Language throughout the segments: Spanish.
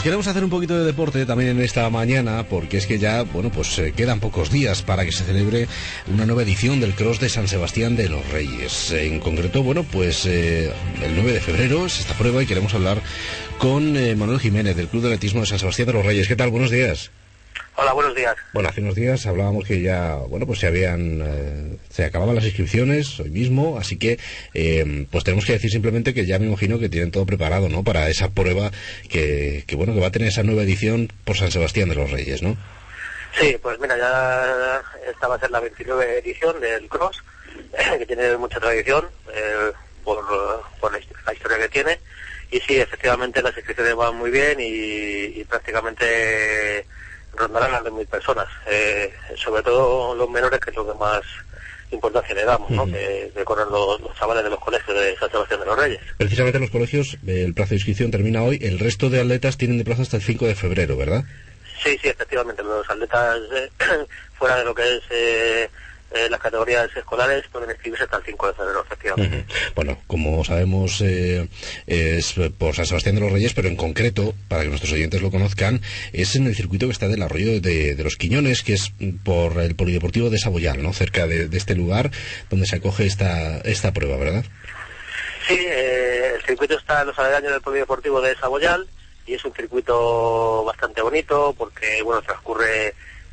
queremos hacer un poquito de deporte también en esta mañana, porque es que ya, bueno, pues quedan pocos días para que se celebre una nueva edición del Cross de San Sebastián de los Reyes. En concreto, bueno, pues el 9 de febrero es esta prueba y queremos hablar con Manuel Jiménez del Club de Atletismo de San Sebastián de los Reyes. ¿Qué tal? Buenos días. Hola, buenos días. Bueno, hace unos días hablábamos que ya, bueno, pues se acababan las inscripciones hoy mismo, así que pues tenemos que decir simplemente que ya me imagino que tienen todo preparado, ¿no?, para esa prueba que bueno, que va a tener esa nueva edición por San Sebastián de los Reyes, ¿no? Sí, pues mira, ya esta va a ser la 29 edición del Cross, que tiene mucha tradición por la historia que tiene, y sí, efectivamente las inscripciones van muy bien y prácticamente rondarán las de 1.000 personas, sobre todo los menores, que es lo que más importancia le damos, ¿no? Que corren los chavales de los colegios de San Sebastián de los Reyes. Precisamente los colegios, el plazo de inscripción termina hoy, el resto de atletas tienen de plazo hasta el 5 de febrero, ¿verdad? Sí, efectivamente, los atletas fuera de lo que es las categorías escolares pueden inscribirse hasta el 5 de febrero, efectivamente. Bueno, como sabemos, es por San Sebastián de los Reyes, pero en concreto, para que nuestros oyentes lo conozcan, es en el circuito que está del arroyo de los Quiñones, que es por el Polideportivo de Saboyal, ¿no?, cerca de este lugar donde se acoge esta prueba, ¿verdad? Sí, el circuito está en los aledaños del Polideportivo de Saboyal y es un circuito bastante bonito porque, bueno, transcurre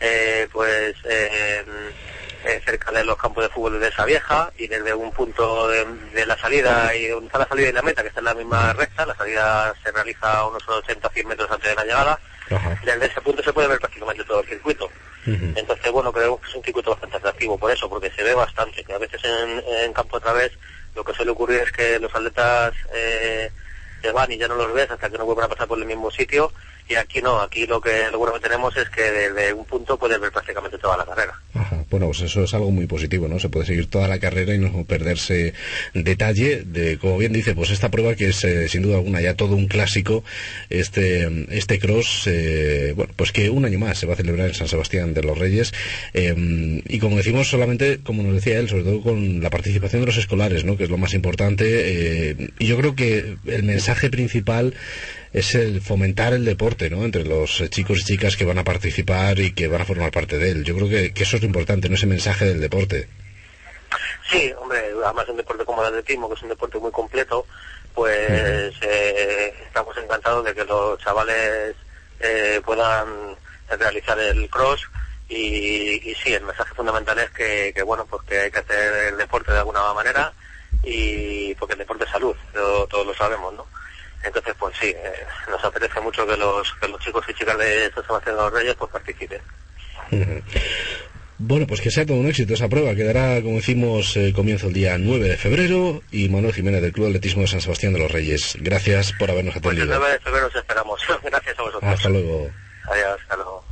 cerca de los campos de fútbol de esa vieja, y desde un punto de la salida, y donde está la salida y la meta, que está en la misma recta, la salida se realiza a unos 80-100 metros antes de la llegada. Ajá. Desde ese punto se puede ver prácticamente todo el circuito. Entonces, bueno, creemos que es un circuito bastante atractivo por eso, porque se ve bastante, que a veces en campo otra vez lo que suele ocurrir es que los atletas se van y ya no los ves hasta que no vuelvan a pasar por el mismo sitio, y aquí no, aquí lo bueno que tenemos es que desde un punto puedes ver prácticamente toda la carrera. Ajá. Bueno, pues eso es algo muy positivo, ¿no? Se puede seguir toda la carrera y no perderse detalle de, como bien dice, pues esta prueba que es sin duda alguna ya todo un clásico, este cross, bueno, pues que un año más se va a celebrar en San Sebastián de los Reyes, y como decimos, solamente, como nos decía él, sobre todo con la participación de los escolares, ¿no?, que es lo más importante, y yo creo que el mensaje principal es el fomentar el deporte, ¿no?, entre los chicos y chicas que van a participar y que van a formar parte de él. Yo creo que eso es lo importante, ¿no?, ese mensaje del deporte. Sí, hombre, además un deporte como el atletismo, que es un deporte muy completo, pues estamos encantados de que los chavales puedan realizar el cross, y sí, el mensaje fundamental es que bueno, pues que hay que hacer el deporte de alguna manera, y porque el deporte es salud, todos lo sabemos, ¿no? Entonces, pues sí, nos apetece mucho que los chicos y chicas de San Sebastián de los Reyes pues participen. Bueno, pues que sea todo un éxito esa prueba. Quedará, como decimos, comienzo el día 9 de febrero, y Manuel Jiménez del Club de Atletismo de San Sebastián de los Reyes. Gracias por habernos atendido. Pues el 9 de febrero os esperamos. Gracias a vosotros. Hasta luego. Adiós, hasta luego.